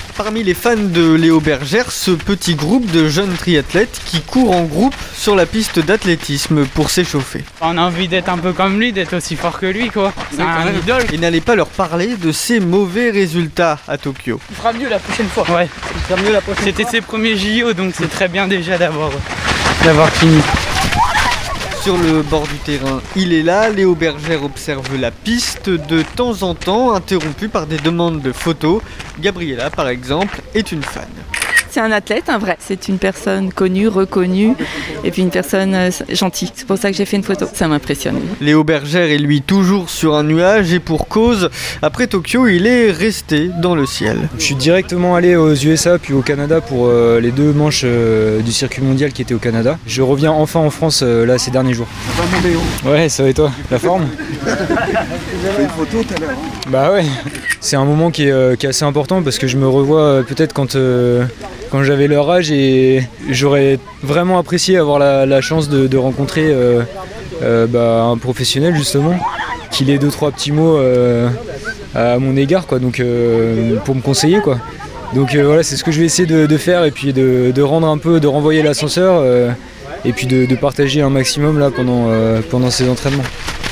Parmi les fans de Léo Bergère, ce petit groupe de jeunes triathlètes qui courent en groupe sur la piste d'athlétisme pour s'échauffer. On a envie d'être un peu comme lui, d'être aussi fort que lui quoi. C'est un idole. Et n'allez pas leur parler de ses mauvais résultats à Tokyo. Il fera mieux la prochaine fois. Ouais, il fera mieux la prochaine fois. C'était ses premiers JO donc c'est très bien déjà d'avoir fini. Sur le bord du terrain, il est là, Léo Bergère observe la piste de temps en temps, interrompue par des demandes de photos. Gabriella, par exemple, est une fan. C'est un athlète, un vrai. C'est une personne connue, reconnue, et puis une personne gentille. C'est pour ça que j'ai fait une photo. Ça m'impressionne. Léo Bergère est lui toujours sur un nuage et pour cause, après Tokyo, il est resté dans le ciel. Je suis directement allé aux USA puis au Canada pour les 2 manches du circuit mondial qui étaient au Canada. Je reviens enfin en France là ces derniers jours. Ça va mon Léo ? Ouais, ça va et toi ? La forme ? Tu as fait une photo tout à l'heure ? Bah ouais. C'est un moment qui est assez important parce que je me revois peut-être quand j'avais leur âge et j'aurais vraiment apprécié avoir la chance de rencontrer un professionnel justement, qu'il ait 2-3 petits mots à mon égard quoi, donc pour me conseiller quoi. Donc voilà, c'est ce que je vais essayer de faire et puis de rendre un peu, de renvoyer l'ascenseur et puis de partager un maximum là pendant ces entraînements.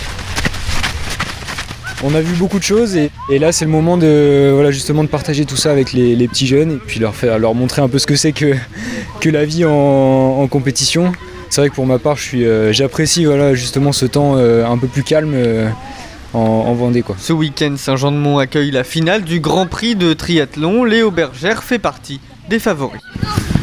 On a vu beaucoup de choses et là c'est le moment justement de partager tout ça avec les petits jeunes et puis leur montrer un peu ce que c'est que la vie en compétition. C'est vrai que pour ma part j'apprécie justement ce temps un peu plus calme en Vendée quoi. Ce week-end, Saint-Jean-de-Mont accueille la finale du Grand Prix de triathlon. Léo Bergère fait partie des favoris.